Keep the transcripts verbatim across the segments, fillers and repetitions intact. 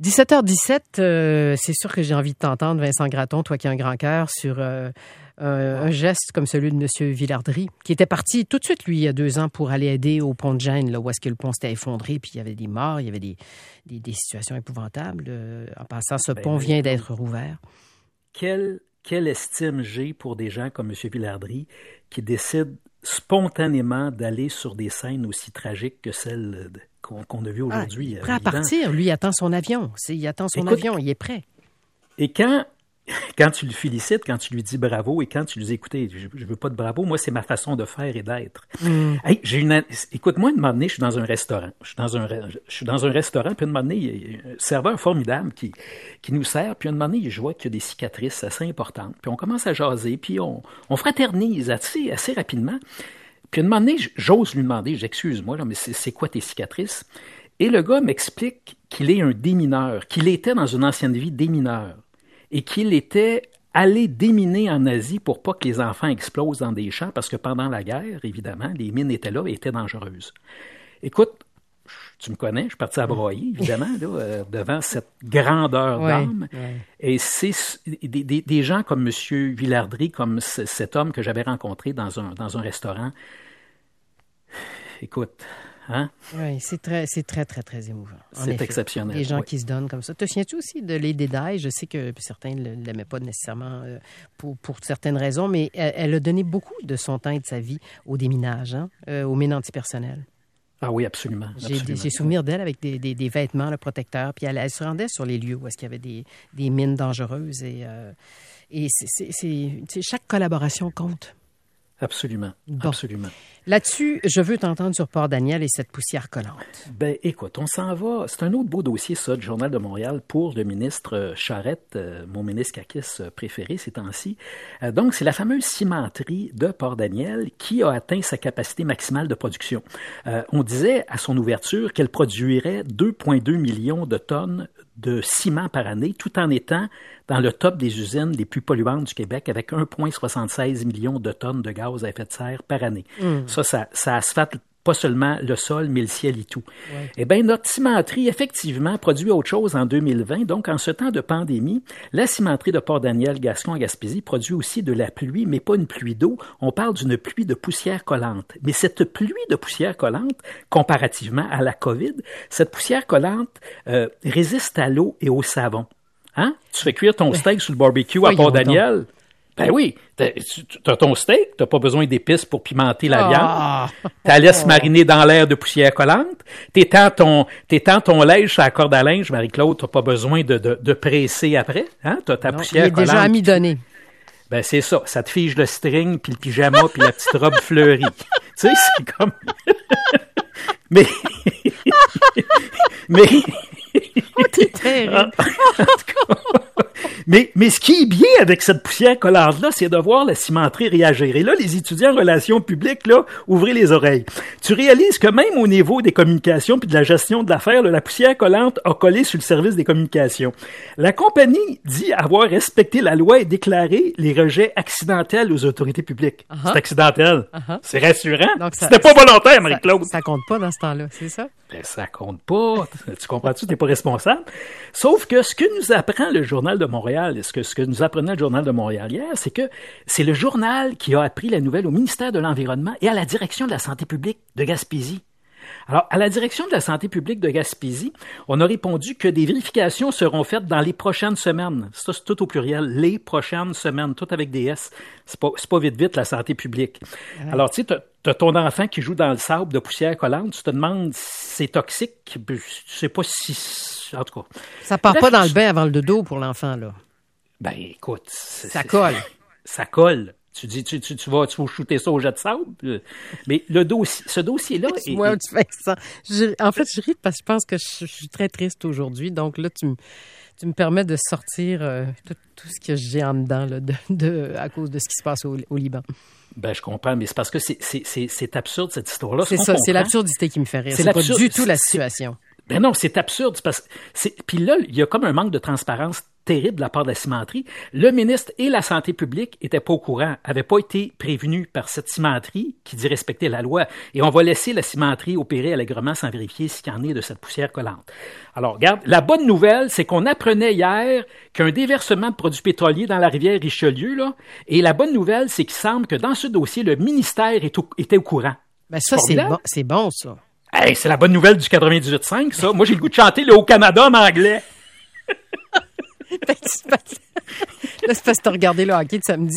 dix-sept heures dix-sept, euh, c'est sûr que j'ai envie de t'entendre, Vincent Gratton, toi qui as un grand cœur, sur euh, un, un geste comme celui de M. Villardry, qui était parti tout de suite, lui, il y a deux ans, pour aller aider au pont de Gênes, là, où est-ce que le pont s'était effondré, puis il y avait des morts, il y avait des, des, des situations épouvantables. Euh, en passant, ce ben, pont vient ben, d'être rouvert. Quelle, quelle estime j'ai pour des gens comme M. Villardry qui décident spontanément d'aller sur des scènes aussi tragiques que celles de, qu'on, qu'on a vues aujourd'hui. Ah, il est prêt à partir. Lui, il attend son avion. C'est, il attend son Écoute, avion. Il est prêt. Et quand, quand tu le félicites, quand tu lui dis bravo et quand tu lui dis, écoutez, je ne veux pas de bravo, moi, c'est ma façon de faire et d'être. Mm. Hey, j'ai une, écoute, moi, un moment donné, je suis dans un restaurant. Je suis dans un, je suis dans un restaurant, puis un moment donné, il y a un serveur formidable qui, qui nous sert, puis un moment donné, je vois qu'il y a des cicatrices assez importantes. Puis on commence à jaser, puis on, on fraternise assez, assez rapidement. Puis un moment donné, j'ose lui demander, j'excuse-moi, là, mais c'est, c'est quoi tes cicatrices? Et le gars m'explique qu'il est un démineur, qu'il était dans une ancienne vie démineur et qu'il était allé déminer en Asie pour pas que les enfants explosent dans des champs parce que pendant la guerre, évidemment, les mines étaient là et étaient dangereuses. Écoute, tu me connais, je suis parti à broyer, évidemment, là, euh, devant cette grandeur ouais, d'âme. Ouais. Et c'est des, des, des gens comme M. Villardry, comme c- cet homme que j'avais rencontré dans un, dans un restaurant. Écoute, hein? Oui, c'est très, c'est très, très, très émouvant. C'est effet, exceptionnel. Les gens oui. qui se donnent comme ça. Te souviens-tu aussi de Lady Di? Je sais que certains ne l'aimaient pas nécessairement euh, pour, pour certaines raisons, mais elle, elle a donné beaucoup de son temps et de sa vie au déminage, hein, euh, aux mines antipersonnelles. Ah oui, absolument. J'ai, absolument. Des, j'ai souvenir d'elle avec des, des, des vêtements là, protecteurs, puis elle, elle se rendait sur les lieux où est-ce qu'il y avait des, des mines dangereuses. Et, euh, et c'est, c'est, c'est, c'est, chaque collaboration compte. Absolument, bon. absolument. Là-dessus, je veux t'entendre sur Port-Daniel et cette poussière collante. Ben, écoute, on s'en va. C'est un autre beau dossier, ça, du Journal de Montréal pour le ministre Charette, euh, mon ministre Kakis préféré ces temps-ci. Euh, donc, c'est la fameuse cimenterie de Port-Daniel qui a atteint sa capacité maximale de production. Euh, on disait à son ouverture qu'elle produirait deux virgule deux millions de tonnes de ciment par année, tout en étant dans le top des usines les plus polluantes du Québec, avec un virgule soixante-seize millions de tonnes de gaz à effet de serre par année. Mm. Ça, ça, ça asphalte pas seulement le sol, mais le ciel et tout. Ouais. Eh bien, notre cimenterie, effectivement, produit autre chose en deux mille vingt. Donc, en ce temps de pandémie, la cimenterie de Port-Daniel, Gascon, Gaspésie, produit aussi de la pluie, mais pas une pluie d'eau. On parle d'une pluie de poussière collante. Mais cette pluie de poussière collante, comparativement à la COVID, cette poussière collante euh, résiste à l'eau et au savon. Hein? Tu fais cuire ton steak sur le barbecue à Port-Daniel. Ben oui, t'as, t'as ton steak, t'as pas besoin d'épices pour pimenter la viande. Oh. T'as laisse mariner dans l'air de poussière collante. T'étends ton, t'étends ton linge sur la corde à linge, Marie-Claude, t'as pas besoin de, de, de presser après. Hein? T'as ta non, poussière collante. Il est déjà amidonné. Ben c'est ça, ça te fige le string, puis le pyjama, puis la petite robe fleurie. Tu sais, c'est comme... mais... mais... Oh, t'es terrible. Mais, mais ce qui est bien avec cette poussière collante-là, c'est de voir la cimenterie réagir. Et là, les étudiants en relations publiques, là, ouvrez les oreilles. Tu réalises que même au niveau des communications puis de la gestion de l'affaire, là, la poussière collante a collé sur le service des communications. La compagnie dit avoir respecté la loi et déclaré les rejets accidentels aux autorités publiques. Uh-huh. C'est accidentel. Uh-huh. C'est rassurant. Donc, ça, C'était pas volontaire, Marie-Claude. Ça, ça compte pas dans ce temps-là, c'est ça? Ben, ça compte pas. Tu comprends-tu? T'es pas responsable. Sauf que ce que nous apprend le Journal de Montréal, ce que, ce que nous apprenait le Journal de Montréal hier, c'est que c'est le journal qui a appris la nouvelle au ministère de l'Environnement et à la direction de la santé publique de Gaspésie. Alors, à la direction de la santé publique de Gaspésie, on a répondu que des vérifications seront faites dans les prochaines semaines. Ça, c'est tout au pluriel. Les prochaines semaines, tout avec des S. C'est pas, c'est pas vite vite la santé publique. Ouais. Alors, tu sais, t'as, t'as ton enfant qui joue dans le sable de poussière collante. Tu te demandes si c'est toxique. Tu sais pas si... En tout cas. Ça part Bref, pas dans le bain avant le dodo pour l'enfant, là. Ben, écoute. C'est, ça colle. Ça colle. Tu dis, tu, tu, tu, vas, tu vas shooter ça au jet de sable. Mais le dossier, ce dossier-là... Est, Moi, tu fais ça. Je, en fait, je ris parce que je pense que je, je suis très triste aujourd'hui. Donc là, tu me, tu me permets de sortir euh, tout, tout ce que j'ai en dedans là, de, de, à cause de ce qui se passe au, au Liban. Ben, je comprends, mais c'est parce que c'est, c'est, c'est, c'est absurde, cette histoire-là. C'est ça, comprend, c'est l'absurdité qui me fait rire. C'est, c'est pas du tout la situation. Ben non, c'est absurde. C'est parce, c'est, puis là, il y a comme un manque de transparence terrible de la part de la cimenterie. Le ministre et la Santé publique étaient pas au courant, n'avaient pas été prévenus par cette cimenterie qui dit respecter la loi. Et on va laisser la cimenterie opérer allègrement sans vérifier ce qu'il y en est de cette poussière collante. Alors, regarde, la bonne nouvelle, c'est qu'on apprenait hier qu'un déversement de produits pétroliers dans la rivière Richelieu, là, et la bonne nouvelle, c'est qu'il semble que dans ce dossier, le ministère est au, était au courant. Ben ça, c'est bon, c'est bon, ça. Hey, c'est la bonne nouvelle du quatre-vingt-dix-huit cinq, ça. Moi, j'ai le goût de chanter le Haut-Canada en anglais. Là, c'est parce que tu as regardé le hockey de samedi.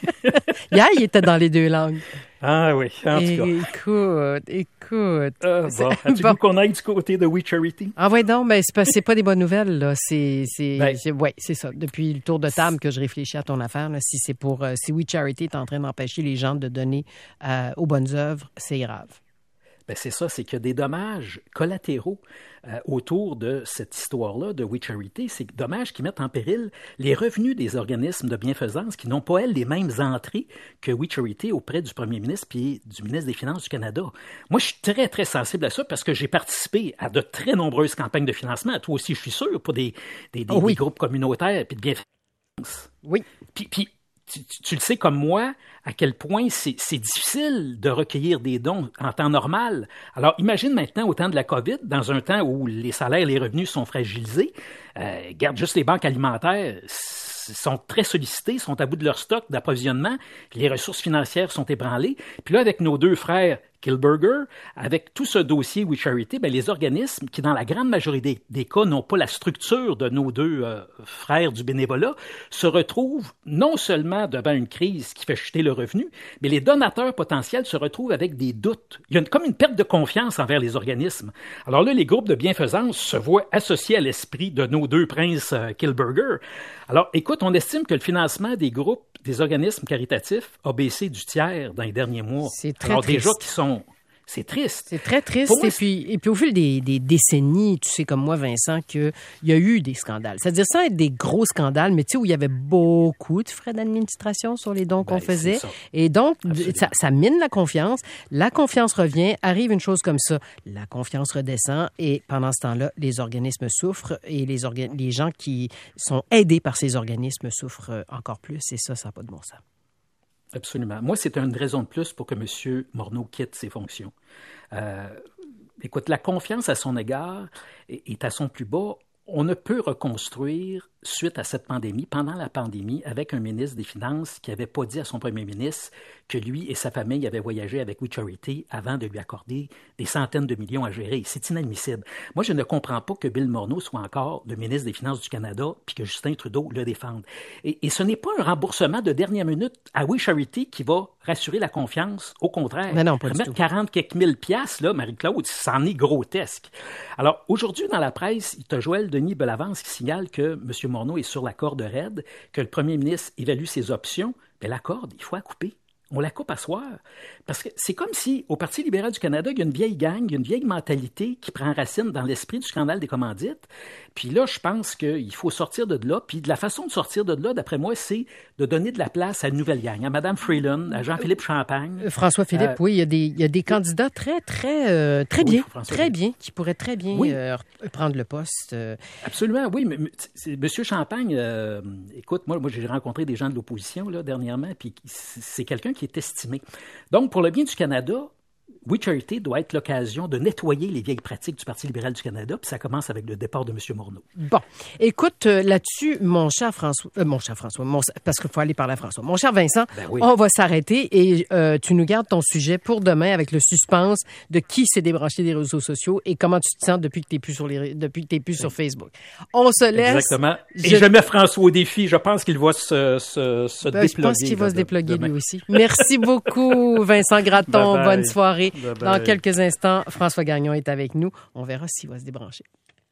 Hier, il était dans les deux langues. Ah oui, en tout cas. Écoute, écoute. Ah, bon. As-tu bon. Vu qu'on aille du côté de We Charity? Ah ouais, non, mais c'est pas, c'est pas des bonnes nouvelles, là. C'est, c'est, ben. c'est, ouais, c'est ça. Depuis le tour de table que je réfléchis à ton affaire, là, si c'est pour, euh, si We Charity est en train d'empêcher les gens de donner euh, aux bonnes œuvres, c'est grave. Ben c'est ça, c'est qu'il y a des dommages collatéraux euh, autour de cette histoire-là de We Charity. C'est des dommages qui mettent en péril les revenus des organismes de bienfaisance qui n'ont pas, elles, les mêmes entrées que We Charity auprès du premier ministre puis du ministre des Finances du Canada. Moi, je suis très, très sensible à ça parce que j'ai participé à de très nombreuses campagnes de financement. Toi aussi, je suis sûr, pour des, des, des, oh oui. des groupes communautaires puis de bienfaisance. Oui. Puis... puis Tu, tu, tu le sais comme moi, à quel point c'est, c'est difficile de recueillir des dons en temps normal. Alors, imagine maintenant au temps de la COVID, dans un temps où les salaires et les revenus sont fragilisés, euh, regarde juste les banques alimentaires sont très sollicitées, sont à bout de leur stock d'approvisionnement, les ressources financières sont ébranlées. Puis là, avec nos deux frères Kilberger, avec tout ce dossier We Charity, bien, les organismes qui, dans la grande majorité des, des cas, n'ont pas la structure de nos deux euh, frères du bénévolat, se retrouvent non seulement devant une crise qui fait chuter le revenu, mais les donateurs potentiels se retrouvent avec des doutes. Il y a une, comme une perte de confiance envers les organismes. Alors là, les groupes de bienfaisance se voient associés à l'esprit de nos deux princes euh, Kilberger. Alors, écoute, on estime que le financement des groupes, des organismes caritatifs a baissé du tiers dans les derniers mois. C'est très Alors, triste. déjà qui sont C'est triste. C'est très triste. Moi, et, puis, et puis, au fil des, des décennies, tu sais comme moi, Vincent, qu'il y a eu des scandales. C'est-à-dire sans être des gros scandales, mais tu sais, où il y avait beaucoup de frais d'administration sur les dons ben, qu'on faisait. Et donc, ça, ça mine la confiance. La confiance revient. Arrive une chose comme ça. La confiance redescend. Et pendant ce temps-là, les organismes souffrent. Et les, orga- les gens qui sont aidés par ces organismes souffrent encore plus. Et ça, ça n'a pas de bon sens. Absolument. Moi, c'est une raison de plus pour que M. Morneau quitte ses fonctions. Euh, écoute, la confiance à son égard est à son plus bas. On ne peut reconstruire suite à cette pandémie, pendant la pandémie, avec un ministre des Finances qui n'avait pas dit à son premier ministre que lui et sa famille avaient voyagé avec We Charity avant de lui accorder des centaines de millions à gérer. C'est inadmissible. Moi, je ne comprends pas que Bill Morneau soit encore le ministre des Finances du Canada puis que Justin Trudeau le défende. Et, et ce n'est pas un remboursement de dernière minute à We Charity qui va rassurer la confiance. Au contraire, mais non, pas remettre quarante quelques mille piastres, là, Marie-Claude, c'en est grotesque. Alors, aujourd'hui, dans la presse, il y a Joël Denis Bellavance qui signale que M. Morneau est sur la corde raide, que le premier ministre évalue ses options. Mais la corde, il faut la couper. On la coupe à soir. Parce que c'est comme si, au Parti libéral du Canada, il y a une vieille gang, il y a une vieille mentalité qui prend racine dans l'esprit du scandale des commandites. Puis là, je pense qu'il faut sortir de là. Puis de la façon de sortir de là, d'après moi, c'est de donner de la place à une nouvelle gang, à Mme Freeland, à Jean-Philippe Champagne. François-Philippe, euh, oui, il y a des, il y a des candidats très, très, euh, très oui, bien, très bien, qui pourraient très bien oui. euh, prendre le poste. Euh... Absolument, oui. Mais, mais M. Champagne, euh, écoute, moi, moi, j'ai rencontré des gens de l'opposition là, dernièrement, puis c'est quelqu'un qui est estimé. Donc, pour le bien du Canada, We Charity doit être l'occasion de nettoyer les vieilles pratiques du Parti libéral du Canada, puis ça commence avec le départ de M. Morneau. Bon, écoute, euh, là-dessus, mon cher François, euh, mon cher François, mon, parce qu'il faut aller parler à François. Mon cher Vincent, ben oui. On va s'arrêter et euh, tu nous gardes ton sujet pour demain avec le suspense de qui s'est débranché des réseaux sociaux et comment tu te sens depuis que tu n'es plus sur les, depuis que t'es plus oui. sur Facebook. On se laisse. Exactement. Et je... je mets François au défi. Je pense qu'il va se, se, se ben, déploguer. Je pense qu'il va là, se déploguer demain. lui aussi. Merci beaucoup, Vincent Gratton. Bye bye. Bonne soirée. Bye bye. Dans quelques instants, François Gagnon est avec nous. On verra s'il va se débrancher.